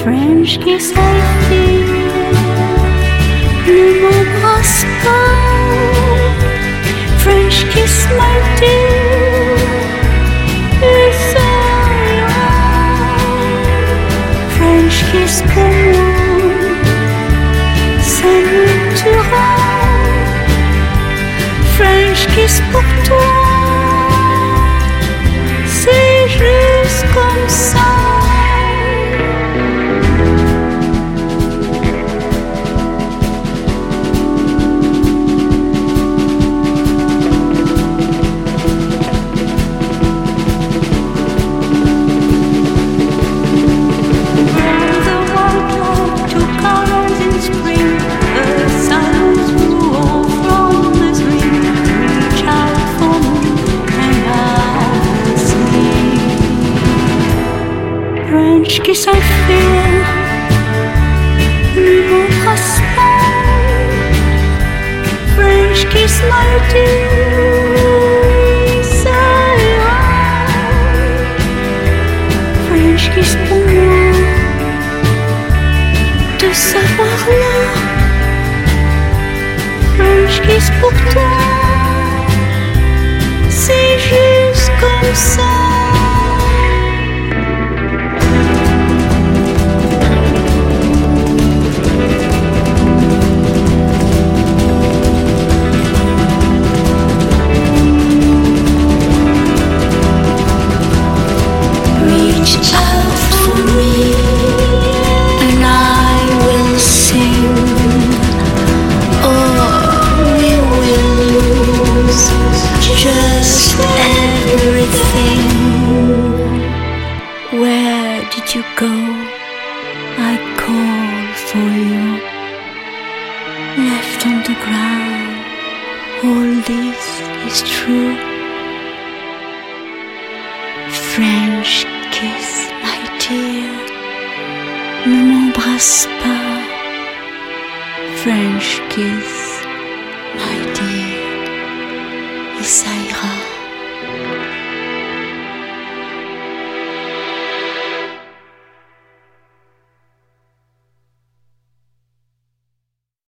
French kiss, I feel. Ne m'embrasse pas. French kiss, my dear. It's alright. French kiss pour moi, ça me tuera. French kiss pour toi, c'est juste comme ça. French kiss, I feel. Ne m'embrasse pas. French kiss, my dear. Ça ira. French kiss pour moi, de savoir là. French kiss pour toi, c'est juste comme ça. Where did you go? I called for you. Left on the ground. All this is true. French kiss, my dear. Ne m'embrasse pas. French kiss, my dear. Et ça ira.